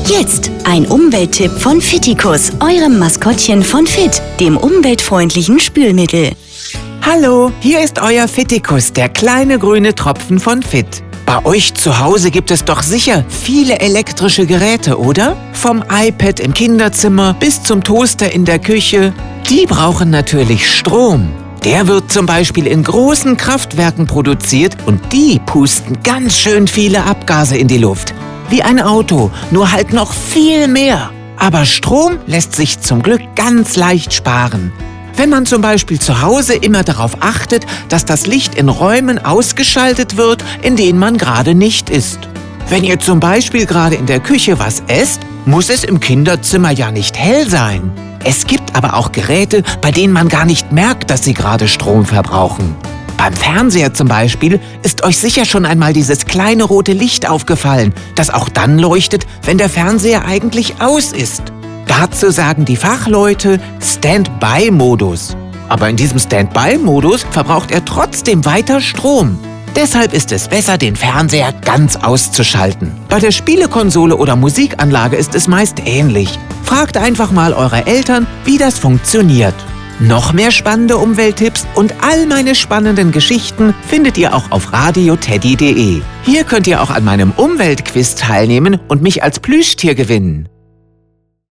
Jetzt ein Umwelttipp von Fittikus, eurem Maskottchen von Fit, dem umweltfreundlichen Spülmittel. Hallo, hier ist euer Fittikus, der kleine grüne Tropfen von Fit. Bei euch zu Hause gibt es doch sicher viele elektrische Geräte, oder? Vom iPad im Kinderzimmer bis zum Toaster in der Küche. Die brauchen natürlich Strom. Der wird zum Beispiel in großen Kraftwerken produziert und die pusten ganz schön viele Abgase in die Luft. Wie ein Auto, nur halt noch viel mehr. Aber Strom lässt sich zum Glück ganz leicht sparen. Wenn man zum Beispiel zu Hause immer darauf achtet, dass das Licht in Räumen ausgeschaltet wird, in denen man gerade nicht ist. Wenn ihr zum Beispiel gerade in der Küche was esst, muss es im Kinderzimmer ja nicht hell sein. Es gibt aber auch Geräte, bei denen man gar nicht merkt, dass sie gerade Strom verbrauchen. Beim Fernseher zum Beispiel ist euch sicher schon einmal dieses kleine rote Licht aufgefallen, das auch dann leuchtet, wenn der Fernseher eigentlich aus ist. Dazu sagen die Fachleute Standby-Modus. Aber in diesem Standby-Modus verbraucht er trotzdem weiter Strom. Deshalb ist es besser, den Fernseher ganz auszuschalten. Bei der Spielekonsole oder Musikanlage ist es meist ähnlich. Fragt einfach mal eure Eltern, wie das funktioniert. Noch mehr spannende Umwelttipps und all meine spannenden Geschichten findet ihr auch auf radioteddy.de. Hier könnt ihr auch an meinem Umweltquiz teilnehmen und mich als Plüschtier gewinnen.